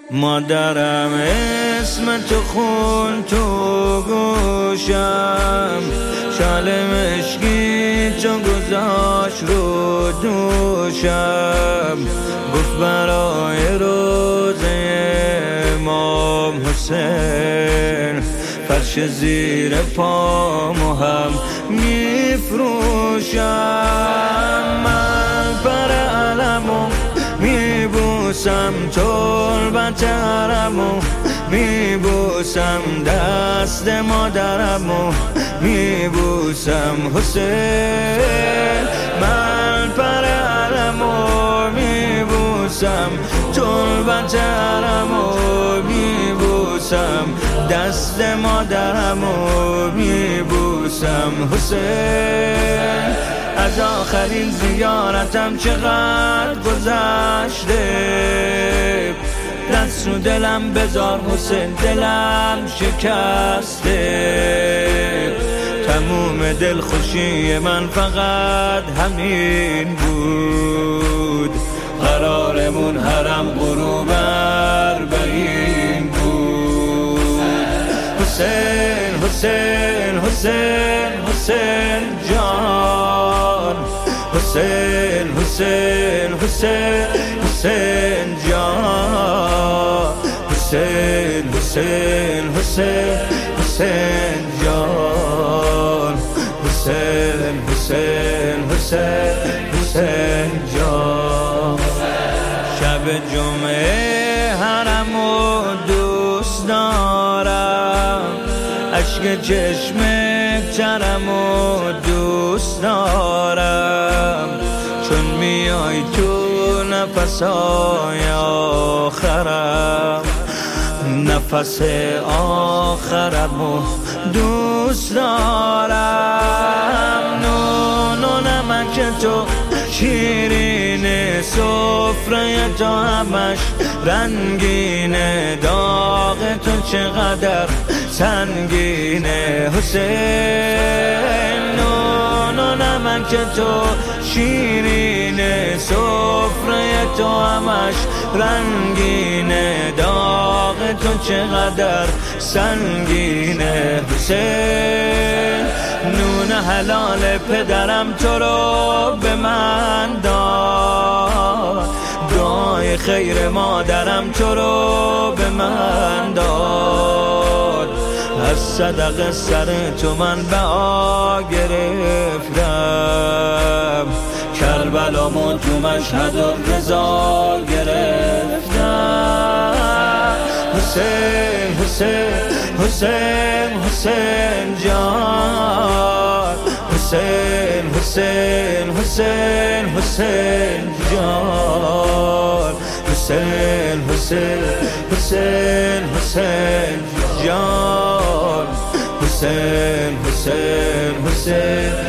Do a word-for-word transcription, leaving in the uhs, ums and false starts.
مادرم اسم تو خون تو گوشم، شال مشکی تو گذاشت رو دوشم. گفت برای روزه امام حسین فرش زیر پامو هم میفروشم. من پر علمو میبوسم، تربت حرمو میبوسم، دست مادرمو میبوسم. حسین من پر علمو میبوسم، تربت حرمو میبوسم، دست مادرمو میبوسم. حسین از آخرین زیارتم چقدر گذشته، دست رو دلم بذار حسین، دلم شکسته. تموم دلخوشی من فقط همین بود، قرارمون حرم غروب اربعین بود. حسین حسین حسین حسین جان، حسین حسین حسین حسین جان، حسین حسین حسین حسین جان، حسین حسین حسین حسین جان. شب جمعه حرمو دوست دارم، اشک چشم ترمو دوست دارم، چون میای تو نفسای آخرم، نفس آخرمو دوست دارم. نون و نمک تو شیرین سفره تو همش رنگینه، داغ تو چقدر سنگینه. حسین نون و نمک تو شیرین سفره تو همش رنگینه، داغ تو چقدر سنگینه. حسین نون حلال پدرم تو رو به من داد، دعای خیر مادرم تو رو به من داد. از صدق سر تو من بها گرفتم، کربلامو تو مشهد و رضا گرفتم. حسین حسین حسین حسین جان، حسین حسین حسین حسین جان، حسین حسین حسین حسین جان، حسین حسین حسین